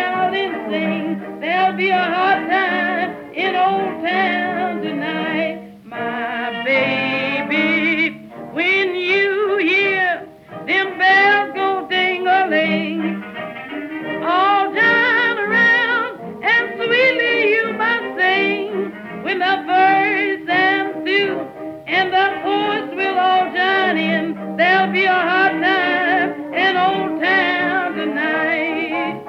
shout and sing. There'll be a hot time in Old Town tonight, my baby. When you hear them bells go ding-a-ling, all down around, and sweetly you must sing. When the birds sing through, and the chorus will all join in, there'll be a hot time in Old Town tonight.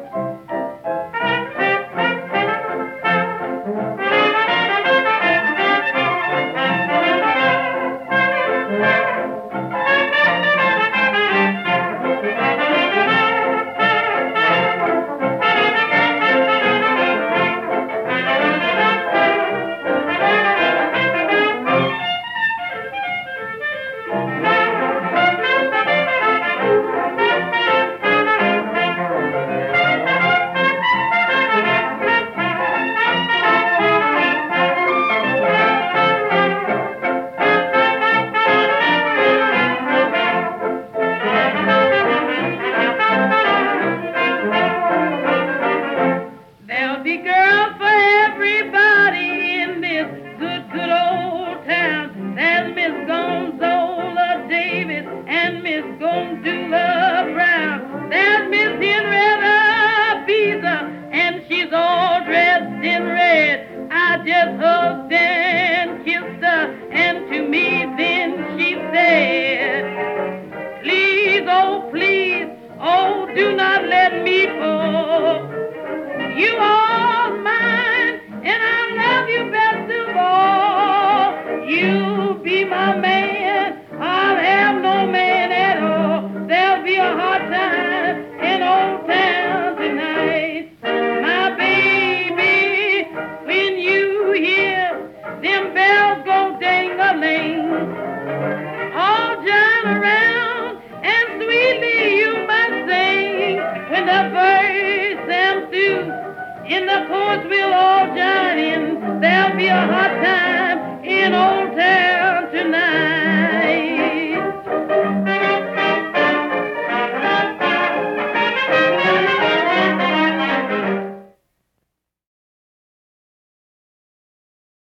There'll be girls for everybody in this good, good old town. There's Miss Gonzola Davis and Miss Gondula Brown. There's Miss Henrietta Beezer, and she's all dressed in red. I just hugged and kissed her, and to me then she said, please, oh, do not let me fall. You are mine, and I love you best of all. You be my man, I'll have no man at all. There'll be a hot time in Old Town tonight, my baby. When you hear them bells go ding-a-ling, all join around, and sweetly you must sing. When the birds sing through, in the chorus we'll all join in. There'll be a hot time